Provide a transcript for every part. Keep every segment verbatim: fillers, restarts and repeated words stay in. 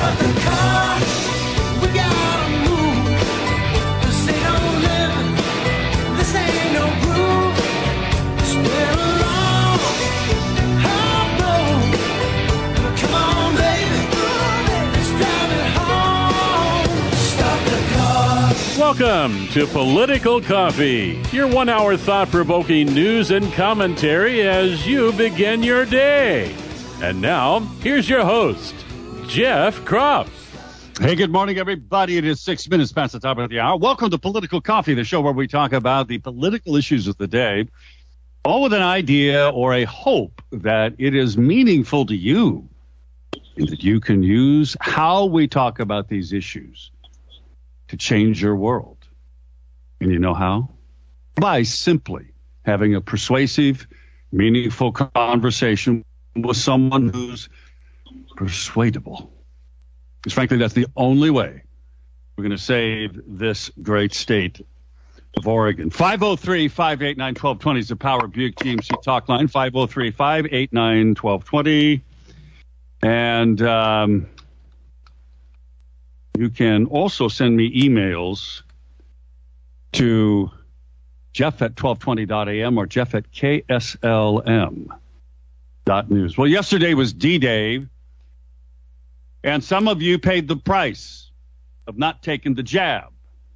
Start the car, we gotta move. This ain't no living, this ain't no groove. It's been a long, hard road. Come on, baby, let's drive it home. Start the car. Welcome to Political Coffee, your one-hour thought-provoking news and commentary as you begin your day. And now, here's your host, Jeff Kropf. Hey, good morning, everybody. It is six minutes past the top of the hour. Welcome to Political Coffee, the show where we talk about the political issues of the day, all with an idea or a hope that it is meaningful to you and that you can use how we talk about these issues to change your world. And you know how? By simply having a persuasive, meaningful conversation with someone who's persuadable. Because frankly, that's the only way we're going to save this great state of Oregon. five oh three, five eight nine, one two two zero is the Power Buick G M C talk line. five oh three, five eight nine, one two two zero. And um, you can also send me emails to Jeff at twelve twenty dot a m or Jeff at K S L M dot news. Well, yesterday was D-Day, and some of you paid the price of not taking the jab.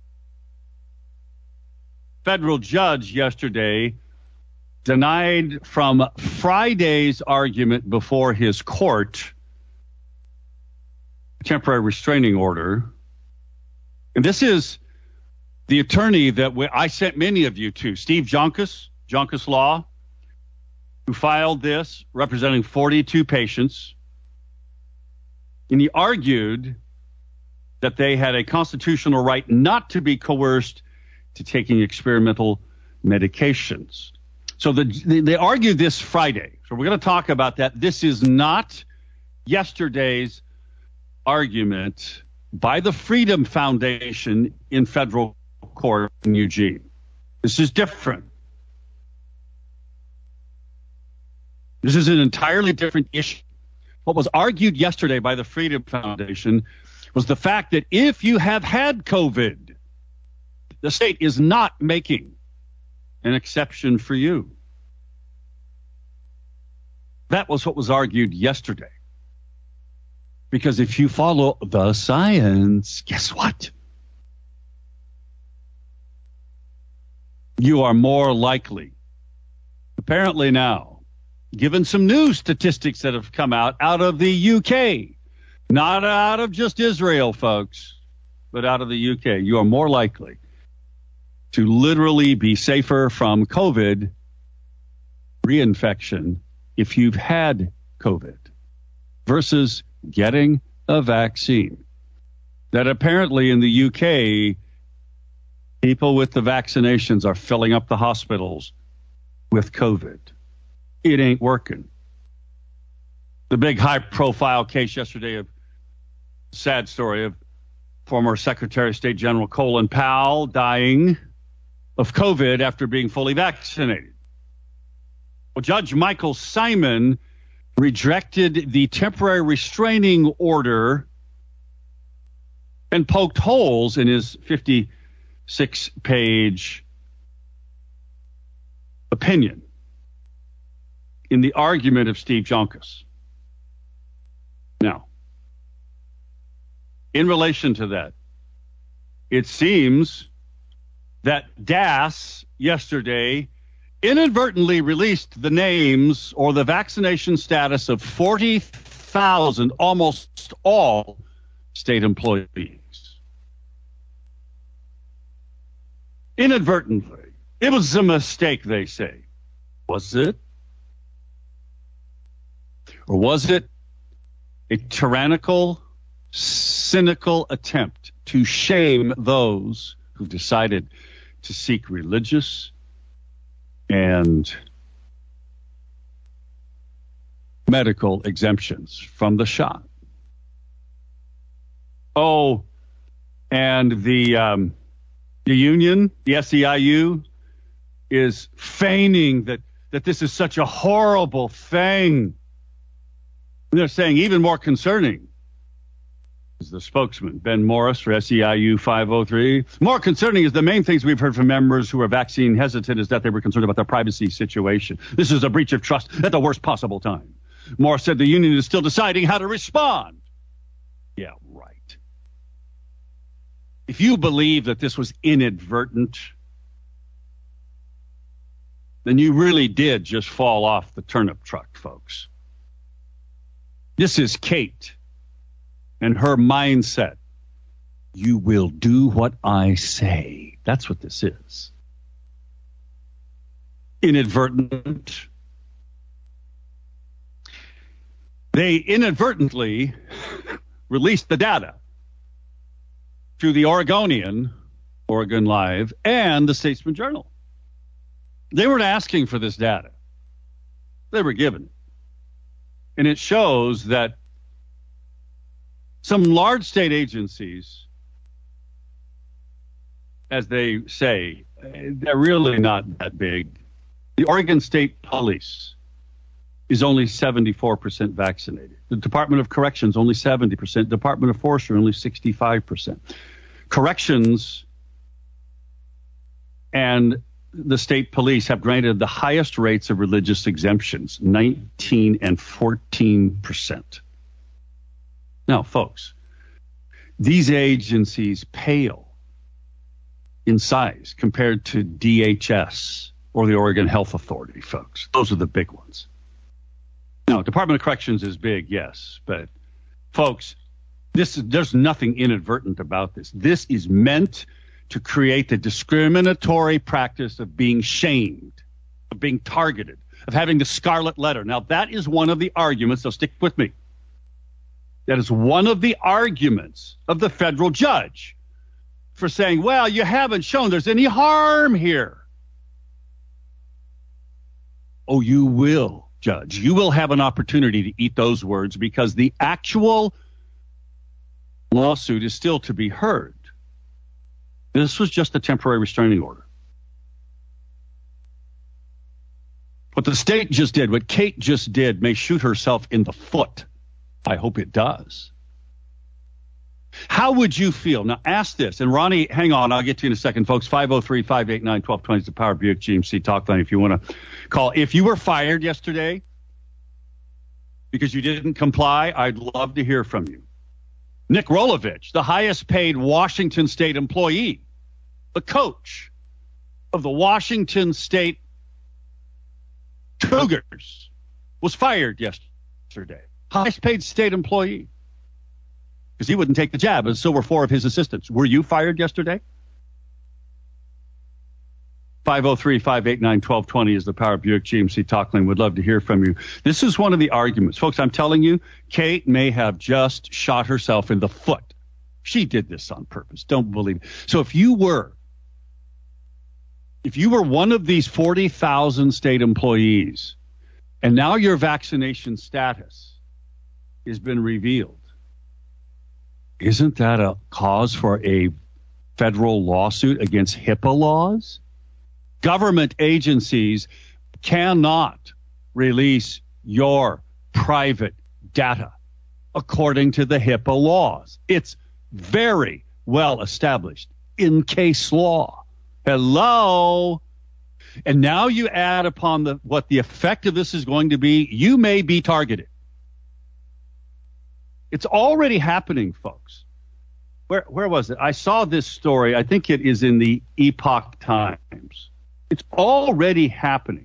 Federal judge yesterday denied from Friday's argument before his court a temporary restraining order. And this is the attorney that we, I sent many of you to, Steve Joncas, Joncas Law, who filed this, representing forty-two patients. And he argued that they had a constitutional right not to be coerced to taking experimental medications. So the, they, they argued this Friday. So we're going to talk about that. This is not yesterday's argument by the Freedom Foundation in federal court in Eugene. This is different. This is an entirely different issue. What was argued yesterday by the Freedom Foundation was the fact that if you have had COVID, the state is not making an exception for you. That was what was argued yesterday. Because if you follow the science, guess what? You are more likely, apparently now, given some new statistics that have come out out of the U K, not out of just Israel, folks, but out of the U K, you are more likely to literally be safer from COVID reinfection if you've had COVID versus getting a vaccine. That apparently in the U K, people with the vaccinations are filling up the hospitals with COVID. It ain't working. The big high-profile case yesterday of sad story of former Secretary of State General Colin Powell dying of COVID after being fully vaccinated. Well, Judge Michael Simon rejected the temporary restraining order and poked holes in his fifty-six page opinion in the argument of Steve Joncas. Now, in relation to that, it seems that D A S yesterday inadvertently released the names or the vaccination status of forty thousand, almost all state employees. Inadvertently. It was a mistake, they say. Was it? Or was it a tyrannical, cynical attempt to shame those who decided to seek religious and medical exemptions from the shot? Oh, and the um, the union, the S E I U, is feigning that, that this is such a horrible thing. They're saying even more concerning is the spokesman, Ben Morris for S E I U five oh three. More concerning is the main things we've heard from members who are vaccine hesitant is that they were concerned about their privacy situation. This is a breach of trust at the worst possible time. Morris said the union is still deciding how to respond. Yeah, right. If you believe that this was inadvertent, then you really did just fall off the turnip truck, folks. This is Kate and her mindset. You will do what I say. That's what this is. Inadvertent. They inadvertently released the data through the Oregonian, Oregon Live, and the Statesman Journal. They weren't asking for this data. They were given it. And it shows that some large state agencies, as they say, they're really not that big. The Oregon State Police is only seventy-four percent vaccinated. The Department of Corrections, only seventy percent. Department of Forestry, only sixty-five percent. Corrections and the state police have granted the highest rates of religious exemptions, nineteen and fourteen percent. Now, folks, these agencies pale in size compared to D H S or the Oregon Health Authority, folks. Those are the big ones. Now, Department of Corrections is big, yes, but folks, this is, there's nothing inadvertent about this. This is meant to create the discriminatory practice of being shamed, of being targeted, of having the scarlet letter. Now, that is one of the arguments, so stick with me. That is one of the arguments of the federal judge for saying, well, you haven't shown there's any harm here. Oh, you will, Judge. You will have an opportunity to eat those words because the actual lawsuit is still to be heard. This was just a temporary restraining order. What the state just did, what Kate just did, may shoot herself in the foot. I hope it does. How would you feel? Now, ask this. And Ronnie, hang on. I'll get to you in a second, folks. five oh three, five eight nine, one two two zero is the Power Buick G M C talk line if you want to call. If you were fired yesterday because you didn't comply, I'd love to hear from you. Nick Rolovich, the highest paid Washington State employee, the coach of the Washington State Cougars, was fired yesterday. Highest paid state employee. Because he wouldn't take the jab, and so were four of his assistants. Were you fired yesterday? five oh three, five eight nine, one two two zero is the Power Buick G M C talk line. Would love to hear from you. This is one of the arguments. Folks, I'm telling you, Kate may have just shot herself in the foot. She did this on purpose. Don't believe it. So if you were, if you were one of these forty thousand state employees, and now your vaccination status has been revealed, isn't that a cause for a federal lawsuit against HIPAA laws? Government agencies cannot release your private data according to the HIPAA laws. It's very well established in case law. Hello? And now you add upon the what the effect of this is going to be, you may be targeted. It's already happening, folks. Where where was it? I saw this story. I think it is in the Epoch Times. It's already happening.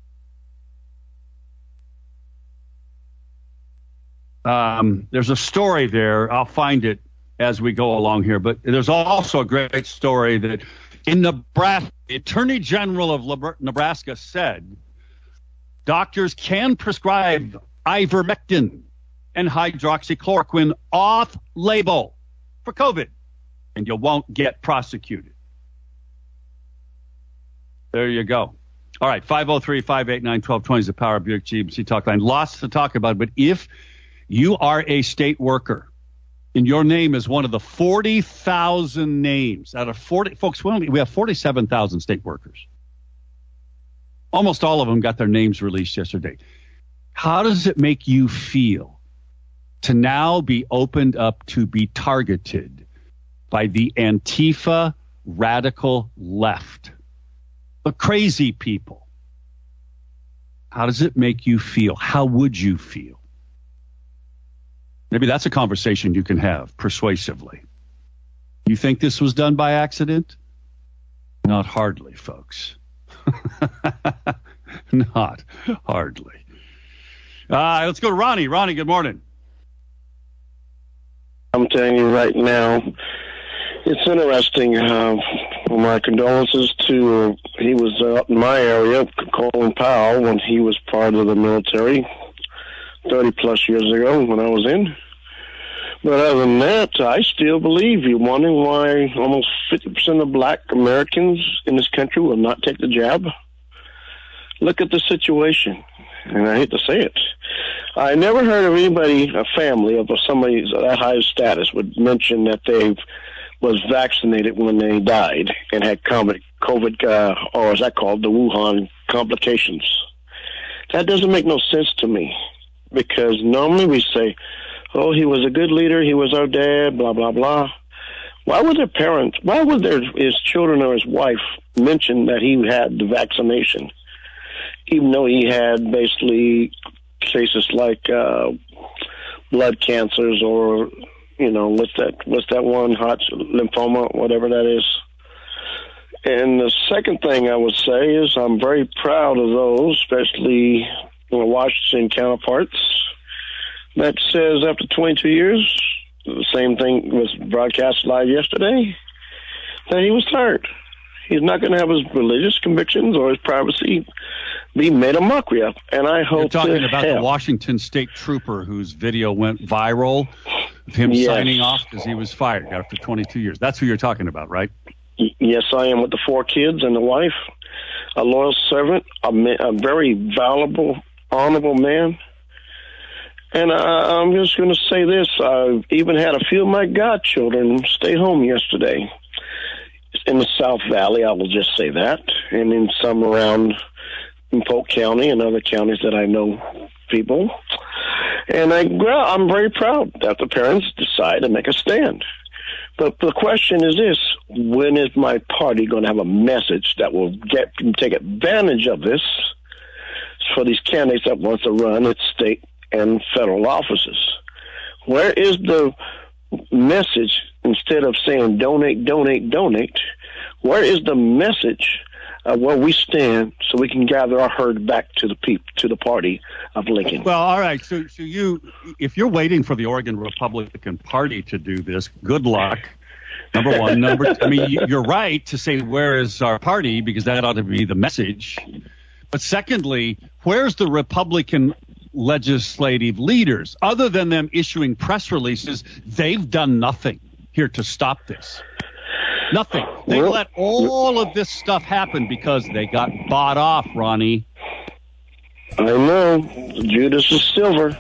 Um, there's a story there. I'll find it as we go along here. But there's also a great story that in Nebraska, the Attorney General of Nebraska said doctors can prescribe ivermectin and hydroxychloroquine off-label for COVID, and you won't get prosecuted. There you go. All right, five oh three, five eight nine, one two two zero is the Power Buick G M C talk line. Lots to talk about, but if you are a state worker and your name is one of the forty thousand names out of forty, folks, we, only, we have forty-seven thousand state workers. Almost all of them got their names released yesterday. How does it make you feel to now be opened up to be targeted by the Antifa radical left, the crazy people. How does it make you feel? How would you feel? Maybe that's a conversation you can have persuasively. You think this was done by accident? Not hardly, folks. Not hardly. Uh, let's go to Ronnie. Ronnie, good morning. I'm telling you right now, it's interesting. Uh, my condolences to, uh, he was uh, up in my area, Colin Powell, when he was part of the military thirty plus years ago when I was in. But other than that, I still believe you're wondering why almost fifty percent of black Americans in this country will not take the jab. Look at the situation, and I hate to say it. I never heard of anybody, a family of somebody that high status, would mention that they was vaccinated when they died and had COVID, uh, or as I call it, the Wuhan complications. That doesn't make no sense to me, because normally we say, oh, he was a good leader, he was our dad, blah, blah, blah. Why would their parents, why would their, his children or his wife mention that he had the vaccination, even though he had basically cases like uh, blood cancers or, you know, what's that, what's that one, hot lymphoma, whatever that is. And the second thing I would say is I'm very proud of those, especially you know, Washington counterparts, that says after twenty-two years, the same thing was broadcast live yesterday, that he was tired. He's not going to have his religious convictions or his privacy be made a mockery of. And I hope You're talking about hell. the Washington State trooper whose video went viral of him Yes. signing off because he was fired after twenty-two years. That's who you're talking about, right? Y- Yes, I am, with the four kids and the wife, a loyal servant, a, ma- a very valuable, honorable man. And I, I'm just going to say this. I even had a few of my godchildren stay home yesterday in the South Valley, I will just say that, and in some around in Polk County and other counties that I know people. And I, well, I'm very proud that the parents decide to make a stand. But the question is this: when is my party going to have a message that will get take advantage of this for these candidates that want to run at state and federal offices? Where is the message, instead of saying donate, donate, donate? Where is the message of where we stand so we can gather our herd back to the peop- to the party of Lincoln? Well, all right. So, so you, if you're waiting for the Oregon Republican Party to do this, good luck. Number one. Number two, I mean, you- you're right to say, where is our party? Because that ought to be the message. But secondly, where's the Republican legislative leaders? Other than them issuing press releases, they've done nothing here to stop this. Nothing. They Well, let all of this stuff happen because they got bought off, Ronnie. I know. Judas is silver.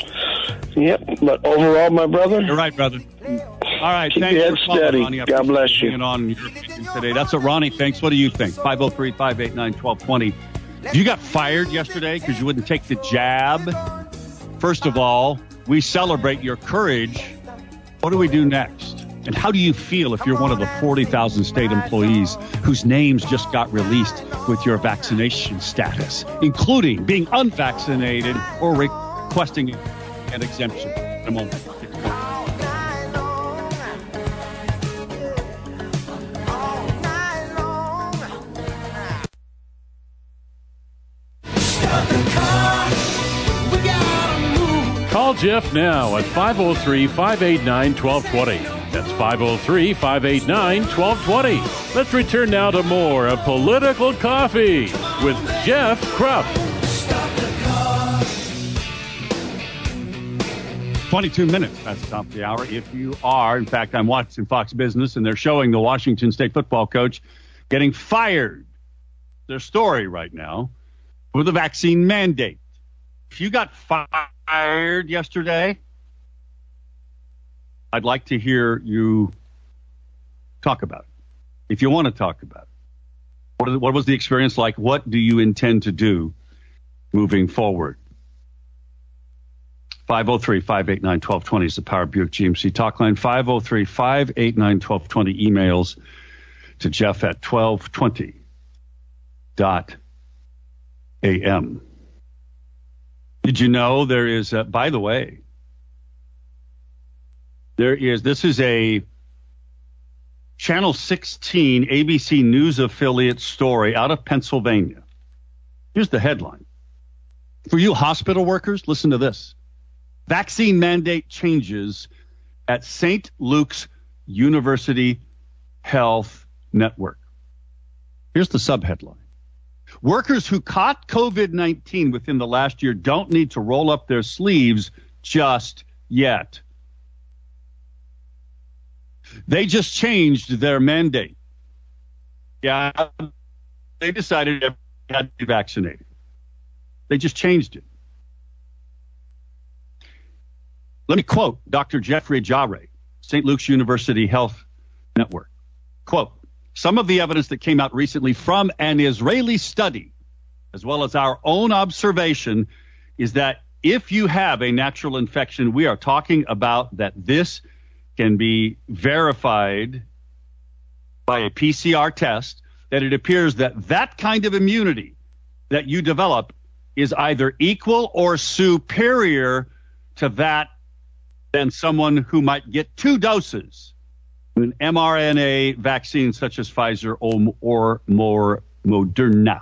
Yep. But overall, my brother, You're right, brother. All right. Keep Thanks your for head calling, steady. Ronnie. I God appreciate bless you. Bringing on your opinion today. That's what Ronnie thinks. What do you think? five oh three, five eight nine, one two two zero. You got fired yesterday because you wouldn't take the jab. First of all, we celebrate your courage. What do we do next? And how do you feel if you're one of the forty thousand state employees whose names just got released with your vaccination status, including being unvaccinated or requesting an exemption? In a moment. Call Jeff now at five oh three, five eight nine, one two two zero. That's five oh three, five eight nine, one two two zero. Let's return now to more of Political Coffee with Jeff Krupp. twenty-two minutes past the top of the hour. If you are, in fact, I'm watching Fox Business, and they're showing the Washington State football coach getting fired. Their story right now with the vaccine mandate. If you got fired yesterday, I'd like to hear you talk about it. If you want to talk about it. What, is, what was the experience like? What do you intend to do moving forward? five oh three, five eight nine, one two two zero is the Power Buick G M C talk line. five oh three, five eight nine, one two two zero. Emails to Jeff at twelve twenty dot a m. Did you know there is, a, by the way, there is, this is a Channel sixteen A B C News affiliate story out of Pennsylvania. Here's the headline. For you hospital workers, listen to this. Vaccine mandate changes at Saint Luke's University Health Network. Here's the subheadline. Workers who caught COVID nineteen within the last year don't need to roll up their sleeves just yet. They just changed their mandate. Yeah, they decided everyone had to be vaccinated. They just changed it. Let me quote Doctor Jeffrey Jarre, Saint Luke's University Health Network. Quote, some of the evidence that came out recently from an Israeli study, as well as our own observation, is that if you have a natural infection, we are talking about that this can be verified by a P C R test, that it appears that that kind of immunity that you develop is either equal or superior to that than someone who might get two doses of an mRNA vaccine such as Pfizer or, or more Moderna.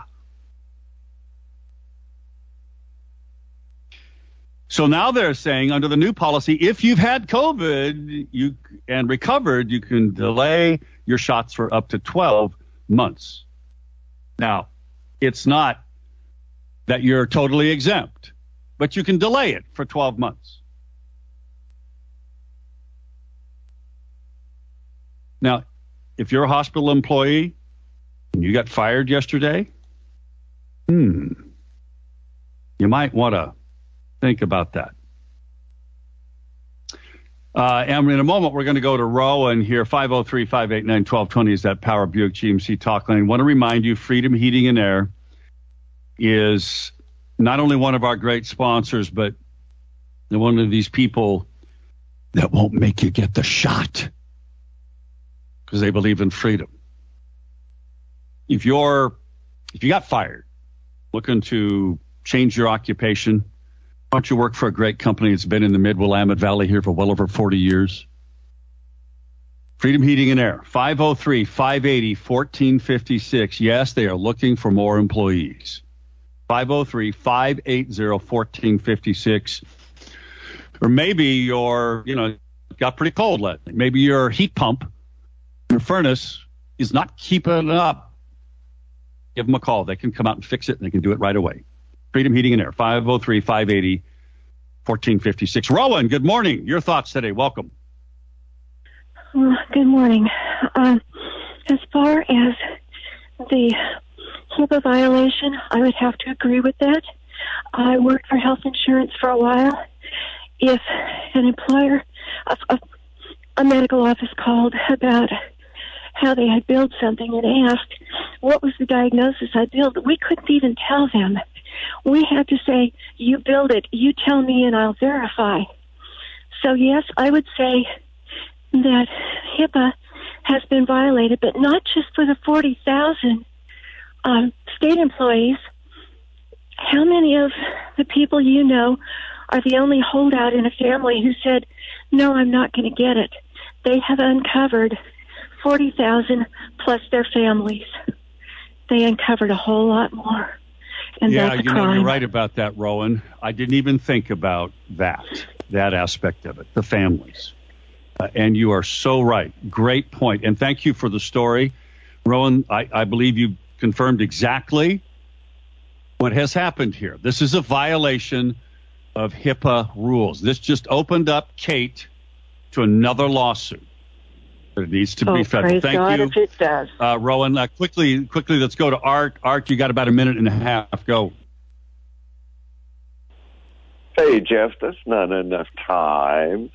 So now they're saying under the new policy, if you've had COVID you and recovered, you can delay your shots for up to twelve months. Now, it's not that you're totally exempt, but you can delay it for twelve months. Now, if you're a hospital employee and you got fired yesterday, hmm, you might want to think about that. Uh, and in a moment, we're going to go to Rowan here. five oh three, five eight nine, one two two zero is that Power Buick G M C talk line. I want to remind you, Freedom Heating and Air is not only one of our great sponsors, but one of these people that won't make you get the shot because they believe in freedom. If you're, if you got fired, looking to change your occupation, why don't you work for a great company that's been in the Mid-Willamette Valley here for well over forty years? Freedom Heating and Air, five oh three, five eight zero, one four five six. Yes, they are looking for more employees. five oh three, five eight zero, one four five six. Or maybe you're, you know, got pretty cold lately. Maybe your heat pump, your furnace is not keeping up. Give them a call. They can come out and fix it, and they can do it right away. Freedom Heating and Air, five oh three, five eight zero, one four five six. Rowan, good morning. Your thoughts today. Welcome. Well, good morning. Uh, as far as the HIPAA violation, I would have to agree with that. I worked for health insurance for a while. If an employer, a, a, a medical office called about how they had billed something and asked what was the diagnosis I billed, we couldn't even tell them. We had to say, you billed it, you tell me and I'll verify. So yes, I would say that HIPAA has been violated, but not just for the forty thousand um, state employees. How many of the people you know are the only holdout in a family who said, no, I'm not going to get it? They have uncovered forty thousand plus their families. They uncovered a whole lot more. And yeah, that's a you crime. know, you're right about that, Rowan. I didn't even think about that, that aspect of it, the families. Uh, and you are so right. Great point. And thank you for the story. Rowan, I, I believe you confirmed exactly what has happened here. This is a violation of HIPAA rules. This just opened up Kate to another lawsuit. But it needs to oh, be federal. Praise Thank God you, if it does. Uh, Rowan. Uh, quickly, quickly, let's go to Art. Art, you got about a minute and a half. Go. Hey, Jeff, that's not enough time.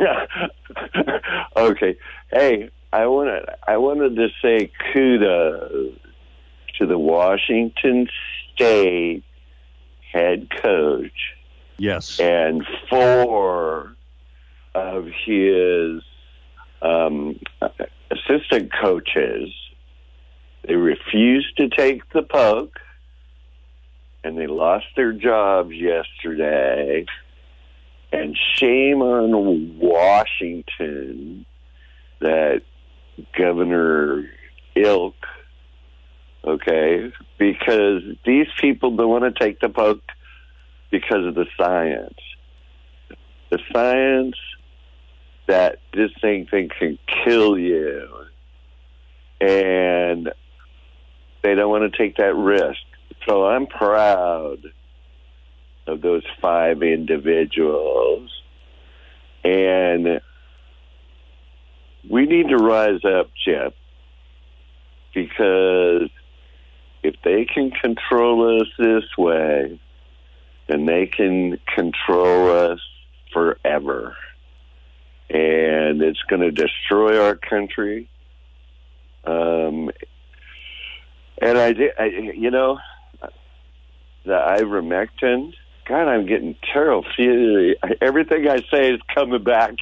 Okay. Hey, I wanted I wanted to say kudos to the Washington State head coach Yes. And four of his um, assistant coaches, they refused to take the poke, and they lost their jobs yesterday. And shame on Washington that Governor Ilk, okay, because these people don't want to take the poke because of the science. The science that this thing, thing can kill you. And they don't want to take that risk. So I'm proud of those five individuals. And we need to rise up, Jeff, because if they can control us this way, then they can control us forever. And it's going to destroy our country. Um, and I, I, you know, the ivermectin, God, I'm getting terrible. See, everything I say is coming back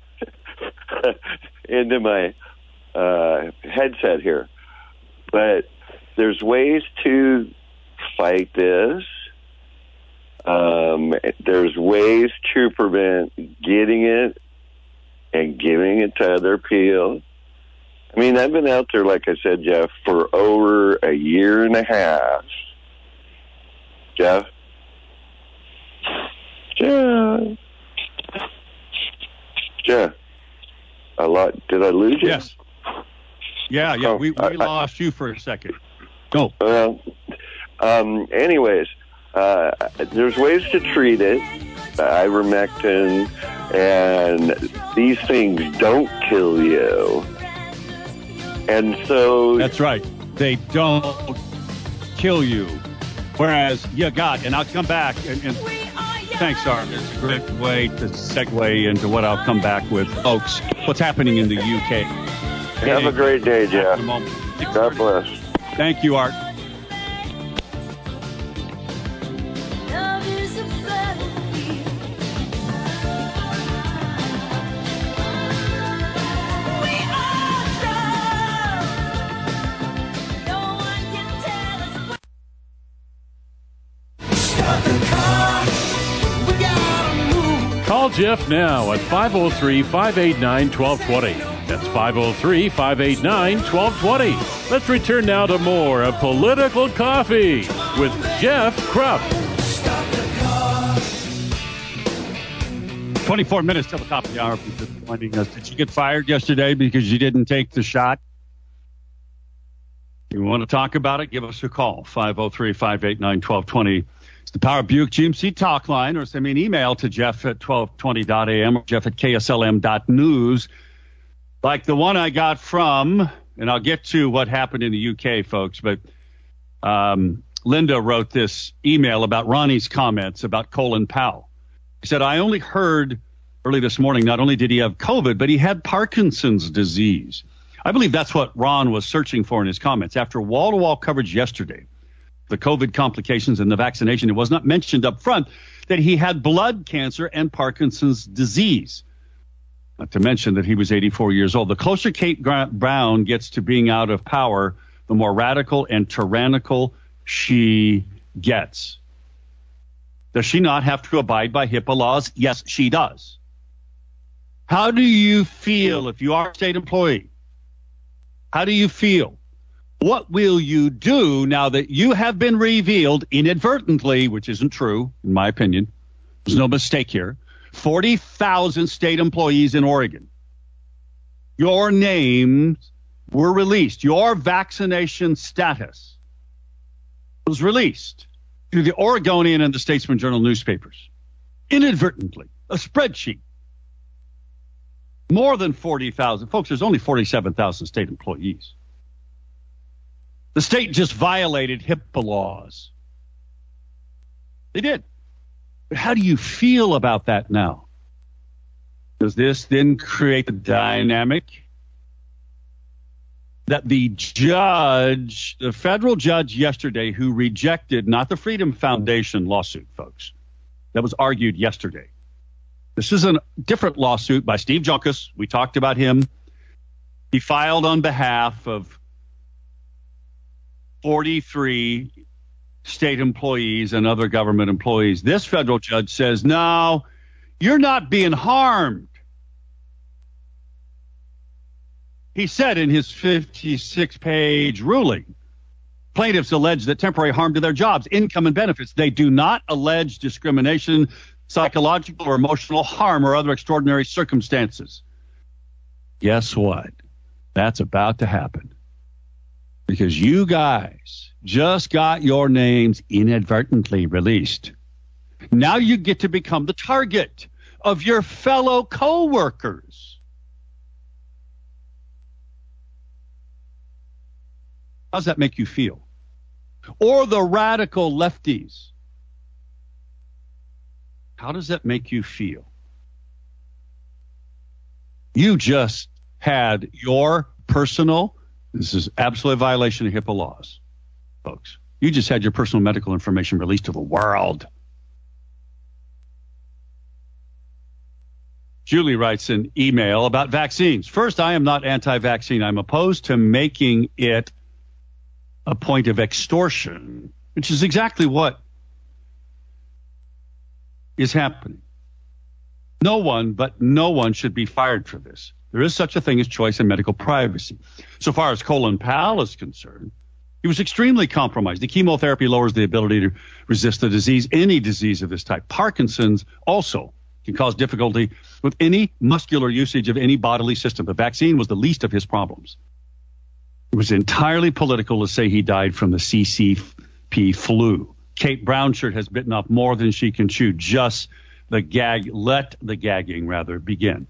into my uh, headset here. But there's ways to fight this. Um, there's ways to prevent getting it and giving it to other people. I mean, I've been out there, like I said, Jeff, for over a year and a half. Jeff? Jeff? Jeff? A lot. Did I lose you? Yes. Yeah, yeah. Oh, we we I, lost I, you for a second. Go. Well, um, anyways, uh, there's ways to treat it. Uh, ivermectin, and these things don't kill you. And so... That's right. They don't kill you. Whereas, you got, and I'll come back, and, and thanks, Art. It's a great way to segue into what I'll come back with, folks. What's happening in the U K. Have a great day, Jeff. God bless. Thank you, Art. Call Jeff now at five oh three, five eight nine, one two two zero. That's five oh three, five eight nine, one two two zero. Let's return now to more of Political Coffee with Jeff Krupp. twenty-four minutes till the top of the hour. Disappointing us. Did you get fired yesterday because you didn't take the shot? If you want to talk about it, give us a call. five oh three, five eight nine, one two two zero. It's the Power Buick G M C talk line, or send me an email to Jeff at twelve twenty dot a m or Jeff at K S L M dot news. Like the one I got from, and I'll get to what happened in the U K, folks, but um, Linda wrote this email about Ronnie's comments about Colin Powell. He said, I only heard early this morning, not only did he have COVID, but he had Parkinson's disease. I believe that's what Ron was searching for in his comments. After wall-to-wall coverage yesterday, the COVID complications and the vaccination, it was not mentioned up front that he had blood cancer and Parkinson's disease. Not to mention that he was eighty-four years old. The closer Kate Brown gets to being out of power, the more radical and tyrannical she gets. Does she not have to abide by HIPAA laws? Yes, she does. How do you feel if you are a state employee? How do you feel? What will you do now that you have been revealed inadvertently, which isn't true, in my opinion? There's no mistake here. forty thousand state employees in Oregon. Your names were released. Your vaccination status was released through the Oregonian and the Statesman Journal newspapers. Inadvertently. A spreadsheet. More than forty thousand. Folks, there's only forty-seven thousand state employees. The state just violated HIPAA laws. They did. But how do you feel about that now? Does this then create the dynamic that the judge, the federal judge yesterday who rejected, not the Freedom Foundation lawsuit, folks, that was argued yesterday. This is a different lawsuit by Steve Junkus. We talked about him. He filed on behalf of forty-three state employees and other government employees. This federal judge says, no, you're not being harmed. He said in his fifty-six page ruling, plaintiffs allege that temporary harm to their jobs, income, and benefits. They do not allege discrimination, psychological or emotional harm, or other extraordinary circumstances. Guess what? That's about to happen. Because you guys just got your names inadvertently released. Now you get to become the target of your fellow co-workers. How does that make you feel? Or the radical lefties. How does that make you feel? You just had your personal, this is absolutely a violation of HIPAA laws, folks. You just had your personal medical information released to the world. Julie writes an email about vaccines. First, I am not anti-vaccine. I'm opposed to making it a point of extortion, which is exactly what is happening. No one, but no one should be fired for this. There is such a thing as choice and medical privacy. So far as Colin Powell is concerned, he was extremely compromised. The chemotherapy lowers the ability to resist the disease, any disease of this type. Parkinson's also can cause difficulty with any muscular usage of any bodily system. The vaccine was the least of his problems. It was entirely political to say he died from the C C P flu. Kate Brownshirt has bitten off more than she can chew. Just the gag, let the gagging rather begin.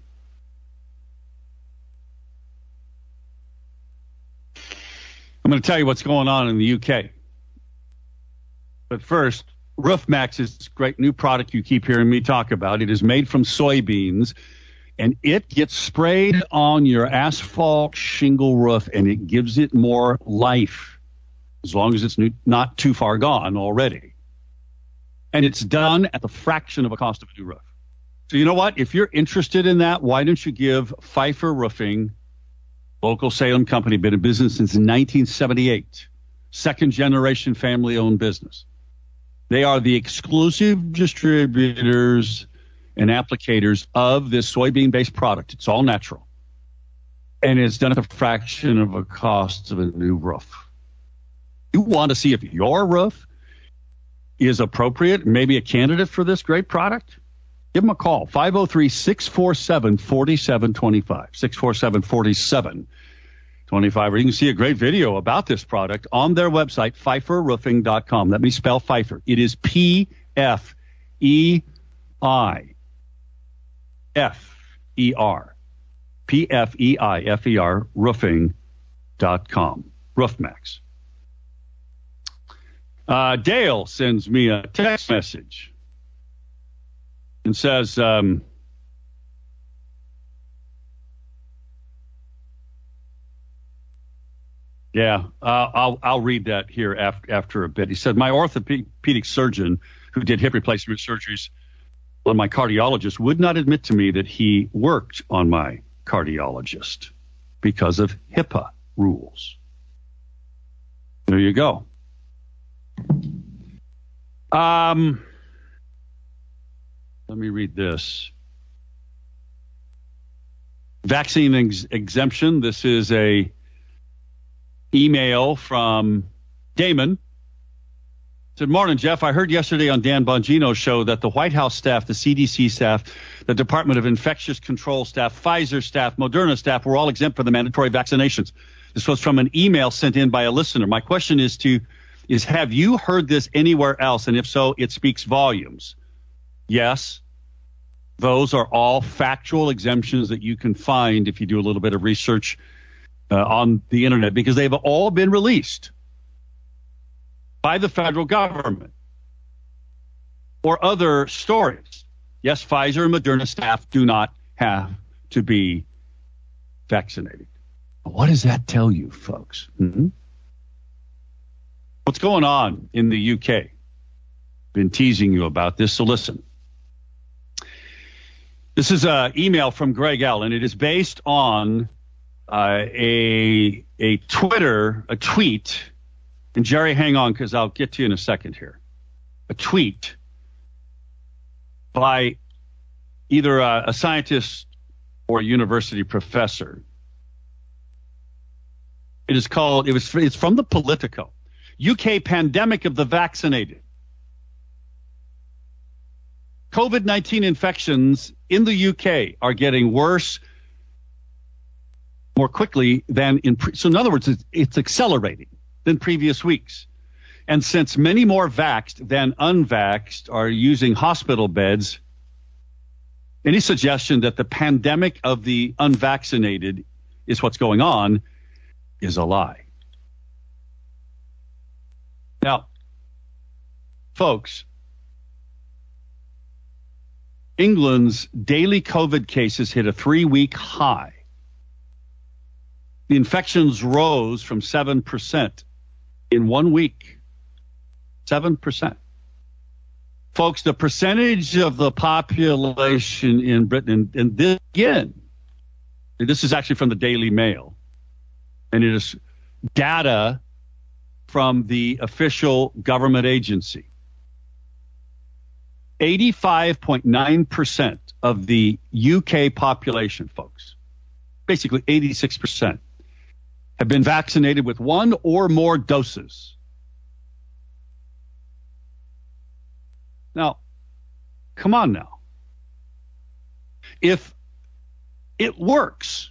I'm going to tell you what's going on in the U K. But first, RoofMax is this great new product you keep hearing me talk about. It is made from soybeans, and it gets sprayed on your asphalt shingle roof, and it gives it more life, as long as it's new, not too far gone already. And it's done at the fraction of a cost of a new roof. So you know what? If you're interested in that, why don't you give Pfeiffer Roofing, local Salem company, been in business since nineteen seventy-eight, second generation family owned business. They are the exclusive distributors and applicators of this soybean based product. It's all natural. And it's done at a fraction of a cost of a new roof. You want to see if your roof is appropriate, maybe a candidate for this great product? Give them a call, five oh three, six four seven, four seven two five, six four seven, four seven two five, or you can see a great video about this product on their website, Pfeiffer Roofing dot com. Let me spell Pfeiffer. It is P F E I F E R. P F E I F E R, roofing dot com. RoofMax. Uh, Dale sends me a text message and says, um, yeah, uh, I'll I'll read that here after after a bit. He said, my orthopedic surgeon who did hip replacement surgeries on my cardiologist would not admit to me that he worked on my cardiologist because of HIPAA rules. There you go. Um, let me read this. Vaccine ex- exemption. This is a email from Damon. Said, morning, Jeff. I heard yesterday on Dan Bongino's show that the White House staff, the C D C staff, the Department of Infectious Control staff, Pfizer staff, Moderna staff were all exempt from the mandatory vaccinations. This was from an email sent in by a listener. My question is to is have you heard this anywhere else? And if so, it speaks volumes. Yes, those are all factual exemptions that you can find if you do a little bit of research uh, on the internet, because they've all been released by the federal government or other stories. Yes, Pfizer and Moderna staff do not have to be vaccinated. What does that tell you, folks? Mm-hmm. What's going on in the U K? Been teasing you about this, so listen. This is an email from Greg L., and it is based on uh, a a Twitter, a tweet. And Jerry, hang on, because I'll get to you in a second here. A tweet by either a, a scientist or a university professor. It is called, it was, it's from the Politico. U K pandemic of the vaccinated. COVID nineteen infections in the U K are getting worse more quickly than in, pre- so in other words, it's, it's accelerating than previous weeks. And since many more vaxxed than unvaxxed are using hospital beds, any suggestion that the pandemic of the unvaccinated is what's going on is a lie. Now, folks, England's daily COVID cases hit a three-week high. The infections rose from seven percent in one week. seven percent. Folks, the percentage of the population in Britain, and, and this again, this is actually from the Daily Mail, and it is data from the official government agency. eighty-five point nine percent of the U K population, folks, basically eighty-six percent, have been vaccinated with one or more doses. Now, come on now. If it works,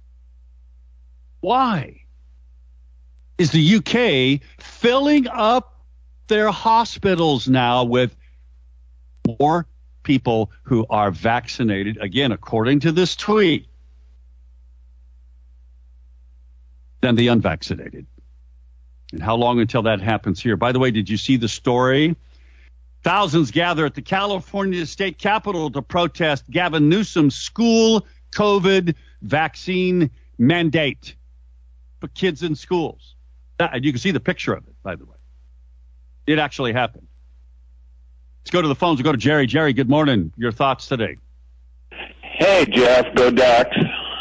why is the U K filling up their hospitals now with more people who are vaccinated, again, according to this tweet, than the unvaccinated? And how long until that happens here? By the way, did you see the story? Thousands gather at the California state capitol to protest Gavin Newsom's school COVID vaccine mandate for kids in schools. That, you can see the picture of it, by the way. It actually happened. Let's go to the phones. We'll go to Jerry. Jerry, good morning. Your thoughts today? Hey, Jeff. Go Ducks.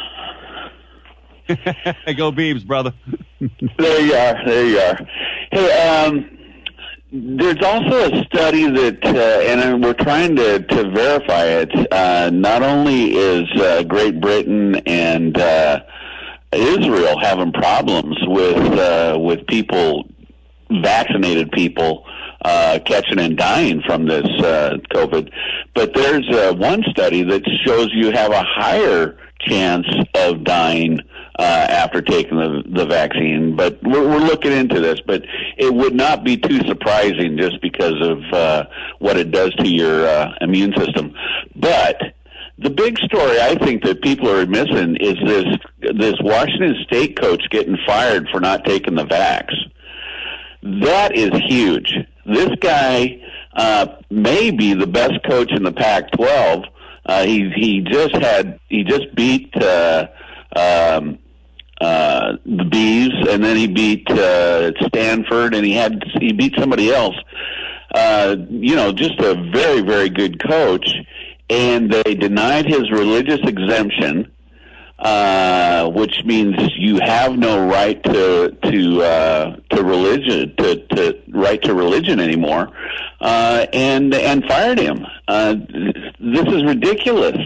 Go Beavs, brother. There you are. There you are. Hey, um, there's also a study that, uh, and we're trying to, to verify it. Uh, not only is uh, Great Britain and uh, Israel having problems with uh, with people, vaccinated people, uh, catching and dying from this uh, COVID, but there's uh, one study that shows you have a higher chance of dying uh, after taking the, the vaccine. But we're, we're looking into this, but it would not be too surprising just because of uh, what it does to your uh, immune system. But the big story I think that people are missing is this this Washington State coach getting fired for not taking the vax. That is huge. This guy uh, may be the best coach in the Pac twelve. Uh, he he just had he just beat uh, um, uh, the Bees, and then he beat uh, Stanford, and he had he beat somebody else. Uh, you know, just a very very good coach. And they denied his religious exemption, uh, which means you have no right to to uh, to religion to, to right to religion anymore, uh, and and fired him. Uh, this is ridiculous.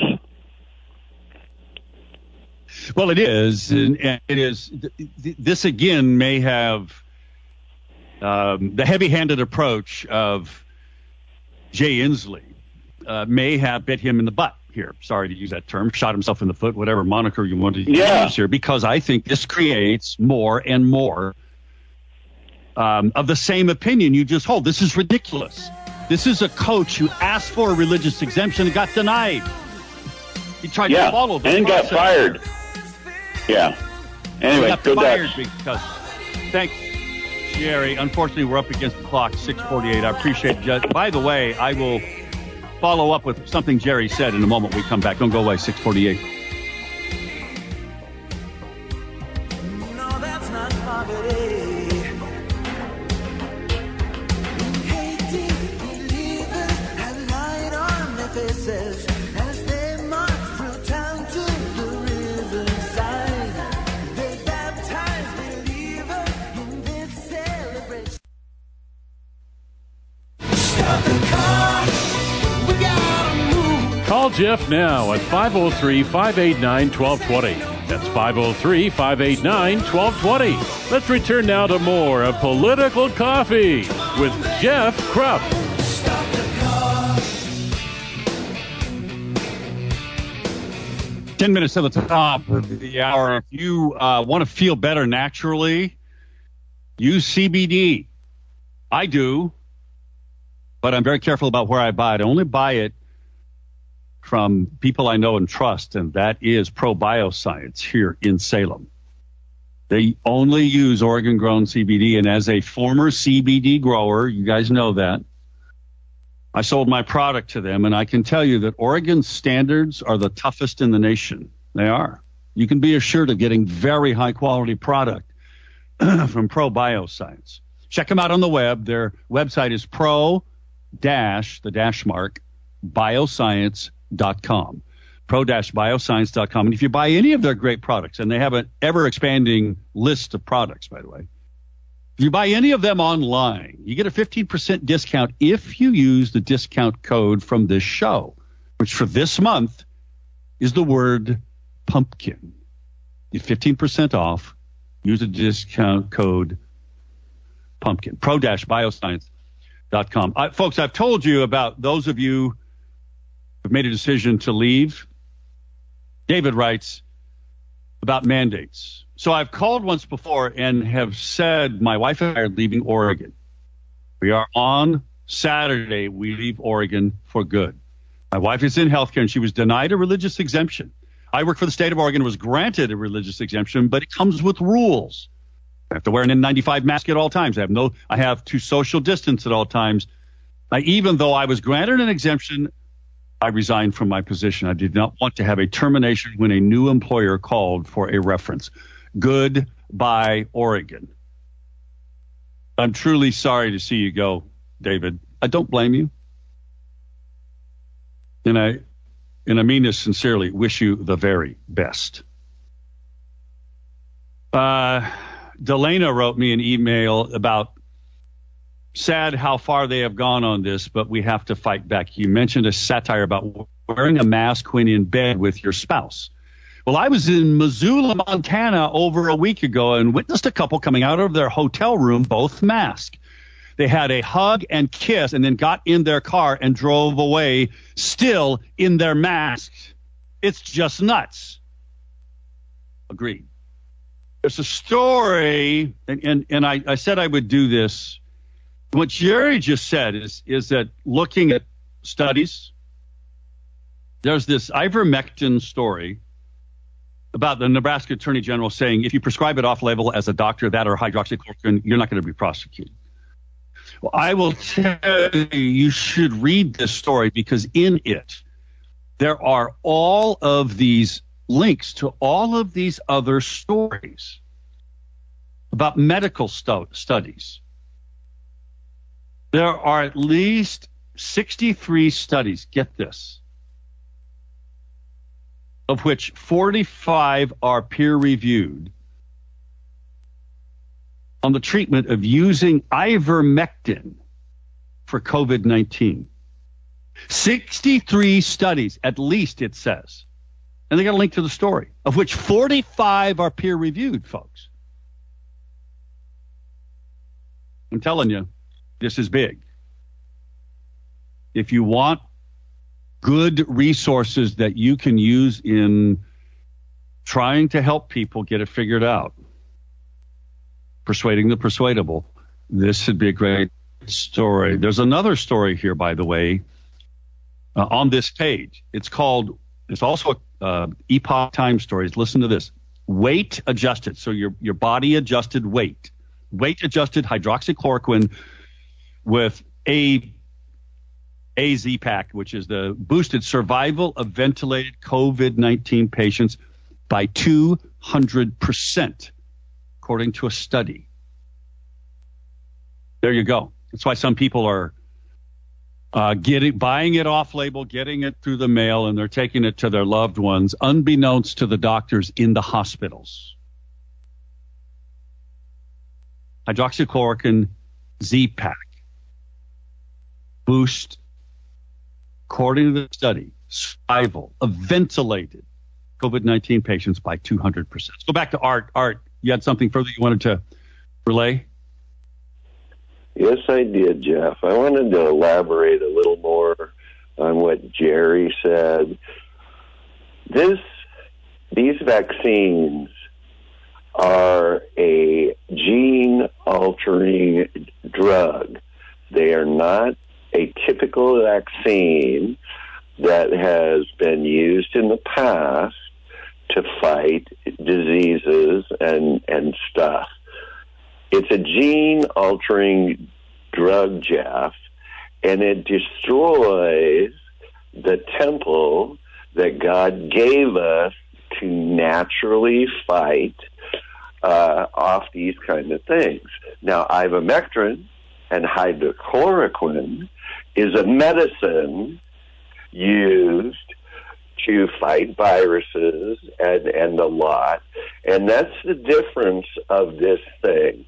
Well, it is, and, and it is. This again may have um, the heavy-handed approach of Jay Inslee. Uh, may have bit him in the butt here. Sorry to use that term. Shot himself in the foot, whatever moniker you want to yeah. use here, because I think this creates more and more um, of the same opinion you just hold. This is ridiculous. This is a coach who asked for a religious exemption and got denied. He tried yeah. to follow the and process. got fired. Yeah. Anyway, he got go fired Ducks. because. Thanks, Jerry. Unfortunately, we're up against the clock, six forty-eight. I appreciate it, Judge. By the way, I will follow up with something Jerry said in a moment we come back. Don't go away, six forty-eight. No, that's not poverty. Hating believers have light on their faces as they march Call Jeff now at five oh three, five eight nine, one two two zero. That's five oh three, five eight nine, one two two zero. Let's return now to more of Political Coffee with Jeff Krupp. Ten minutes to the top of the hour. If you uh, want to feel better naturally, use C B D. I do, but I'm very careful about where I buy it. I only buy it from people I know and trust, and that is Pro Bioscience here in Salem. They only use Oregon-grown C B D, and as a former C B D grower, you guys know that, I sold my product to them, and I can tell you that Oregon's standards are the toughest in the nation. They are. You can be assured of getting very high-quality product from Pro Bioscience. Check them out on the web. Their website is pro dash, the dash mark, bioscience dot com. pro dash bioscience dot com. And if you buy any of their great products, and they have an ever-expanding list of products, by the way, if you buy any of them online, you get a fifteen percent discount if you use the discount code from this show, which for this month is the word pumpkin. You get fifteen percent off. Use the discount code pumpkin. pro dash bioscience dot com. Uh, folks, I've told you about those of you who've made a decision to leave. David writes about mandates. So I've called once before and have said my wife and I are leaving Oregon. We are on Saturday. We leave Oregon for good. My wife is in healthcare, and she was denied a religious exemption. I work for the state of Oregon, was granted a religious exemption, but it comes with rules. I have to wear an N ninety-five mask at all times. I have no. I have to social distance at all times. I, even though I was granted an exemption, I resigned from my position. I did not want to have a termination when a new employer called for a reference. Goodbye, Oregon. I'm truly sorry to see you go, David. I don't blame you. And I, and I mean this sincerely, wish you the very best. Uh, Delana wrote me an email about sad how far they have gone on this, but we have to fight back. You mentioned a satire about wearing a mask when in bed with your spouse. Well, I was in Missoula, Montana over a week ago and witnessed a couple coming out of their hotel room, both masked. They had a hug and kiss and then got in their car and drove away, still in their masks. It's just nuts. Agreed. There's a story, and, and, and I, I said I would do this. What Jerry just said is, is that looking at studies, there's this ivermectin story about the Nebraska Attorney General saying if you prescribe it off-label as a doctor, that or hydroxychloroquine, you're not going to be prosecuted. Well, I will tell you, you should read this story because in it, there are all of these links to all of these other stories about medical stu- studies. There are at least sixty-three studies, get this, of which forty-five are peer-reviewed on the treatment of using ivermectin for COVID nineteen. sixty-three studies, at least it says. And they got a link to the story, of which forty-five are peer-reviewed, folks. I'm telling you, this is big. If you want good resources that you can use in trying to help people get it figured out, persuading the persuadable, this would be a great story. There's another story here, by the way, uh, on this page. It's called, it's also a uh, Epoch Times stories. Listen to this. Weight adjusted. So your, your body adjusted weight. Weight adjusted hydroxychloroquine with a A Z PAC, which is the boosted survival of ventilated COVID nineteen patients by two hundred percent, according to a study. There you go. That's why some people are uh, getting, buying it off-label, getting it through the mail, and they're taking it to their loved ones, unbeknownst to the doctors in the hospitals. Hydroxychloroquine Z PAC boost, according to the study, survival of ventilated COVID nineteen patients by two hundred percent. Let's go back to Art. Art, you had something further you wanted to relay? Yes, I did, Jeff. I wanted to elaborate a little more on what Jerry said. This, these vaccines are a gene-altering drug. They are not a typical vaccine that has been used in the past to fight diseases and, and stuff. It's a gene-altering drug, Jeff, and it destroys the temple that God gave us to naturally fight uh, off these kind of things. Now, ivermectin and hydrochloroquine is a medicine used to fight viruses and, and the lot. And that's the difference of this thing.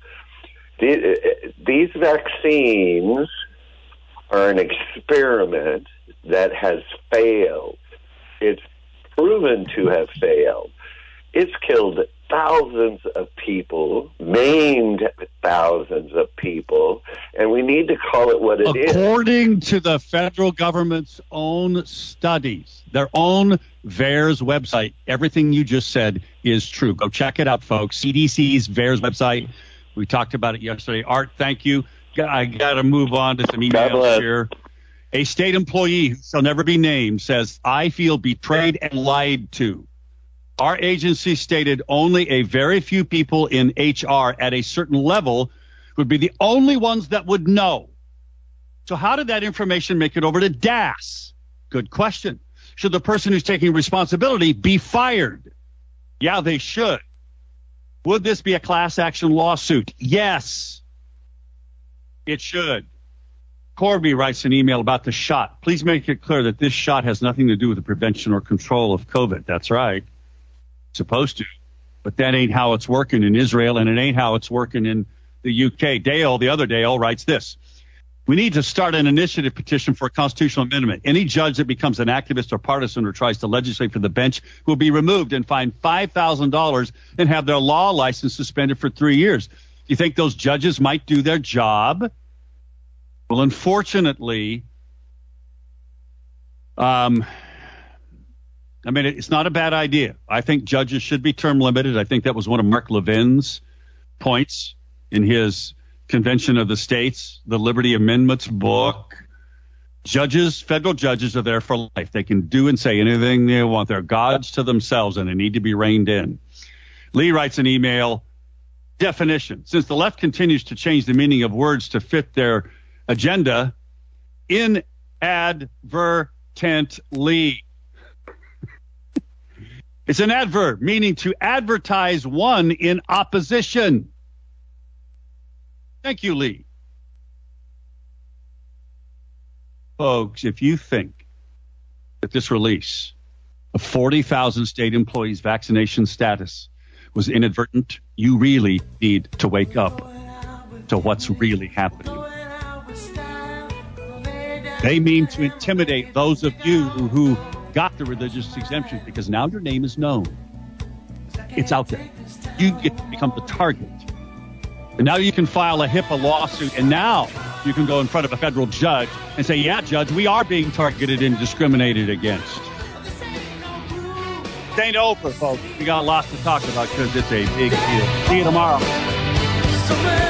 These vaccines are an experiment that has failed. It's proven to have failed. It's killed thousands of people, maimed thousands of people, and we need to call it what it According is. According to the federal government's own studies, their own V A E R S website, everything you just said is true. Go check it out, folks. C D C's V A E R S website. We talked about it yesterday. Art, thank you. I got to move on to some emails here. A state employee who shall never be named says, I feel betrayed and lied to. Our agency stated only a very few people in H R at a certain level would be the only ones that would know. So how did that information make it over to D A S? Good question. Should the person who's taking responsibility be fired? Yeah, they should. Would this be a class action lawsuit? Yes, it should. Corby writes an email about the shot. Please make it clear that this shot has nothing to do with the prevention or control of COVID. That's right. Supposed to. But that ain't how it's working in Israel, and it ain't how it's working in the U K. Dale, the other Dale, writes this. We need to start an initiative petition for a constitutional amendment. Any judge that becomes an activist or partisan or tries to legislate for the bench will be removed and fined five thousand dollars and have their law license suspended for three years. Do you think those judges might do their job? Well, unfortunately, um, I mean, it's not a bad idea. I think judges should be term limited. I think that was one of Mark Levin's points in his Convention of the States, the Liberty Amendments book. Judges, federal judges are there for life. They can do and say anything they want. They're gods to themselves, and they need to be reined in. Lee writes an email. Definition. Since the left continues to change the meaning of words to fit their agenda, inadvertently. It's an adverb, meaning to advertise one in opposition. Thank you, Lee. Folks, if you think that this release of forty thousand state employees' vaccination status was inadvertent, you really need to wake up to what's really happening. They mean to intimidate those of you who got the religious exemption because now your name is known. It's out there. You get to become the target. And now you can file a HIPAA lawsuit, and now you can go in front of a federal judge and say, yeah, judge, we are being targeted and discriminated against. It ain't over, folks. We got lots to talk about because it's a big deal. See you tomorrow.